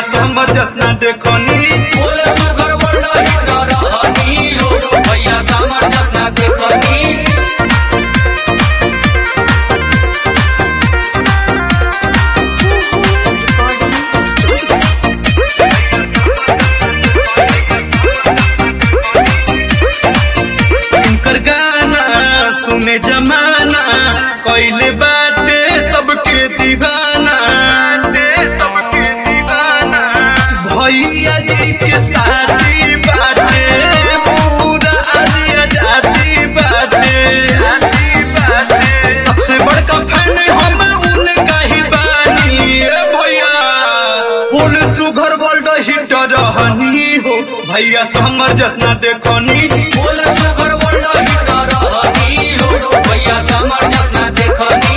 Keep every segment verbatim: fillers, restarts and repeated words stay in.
समर जसना देखनी बोले सुगर world heater रहनी हो भैया समर जसना देखनी इनकर गाना सुने जमाना कइले बाटे सबके दीवाना सबके दीवाना भैया जी के शादी बाटे पूरा आज आजादी बाटे सबसे बड़का फैन हम उनका ही बानी ए भैया फुल सुगर वर्ल्ड हिटर रहनी हो भैया समर जसना देखनी बोले सुगर वर्ल्ड हिटर रहनी हो भैया समर जसना देखनी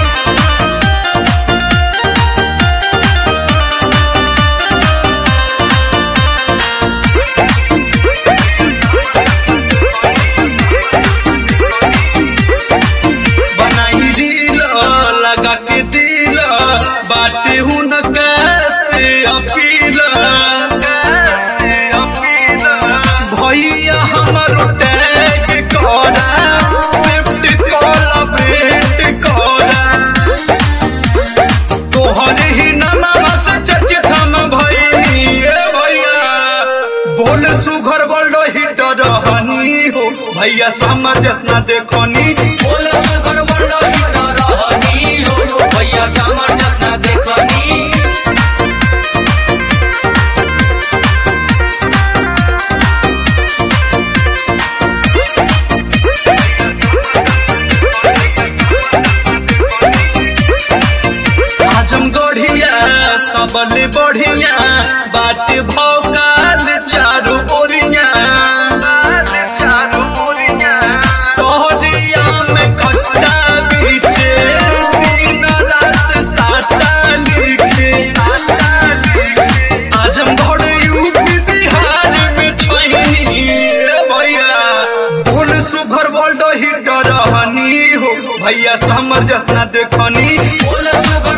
बनाई रील लगा के दिल बाटे हुनका से अपील भैया हमर टैग करा शिफ्ट कोलब्रेट करा तोहर ही नामा से चर्चित हम भइनी ए भैया बोल सुगर वर्ल्ड हिटर रहनी हो भैया समर जसना देखनी बोले सुगर वर्ल्ड हिटर रहनी हो भैया समर जसना देखनी आजमगढ़िया सबले बढ़िया बाटे भौकाल चारू ओरिया तोहरिया में कट्टा बीचे दिन रात साटा लिखे आजमगढ़ यूपी बिहार में छैनी ए भैया बोल सुगर वर्ल्ड हिटर रहनी हो भैया समर जसना देखनी बोले सुगर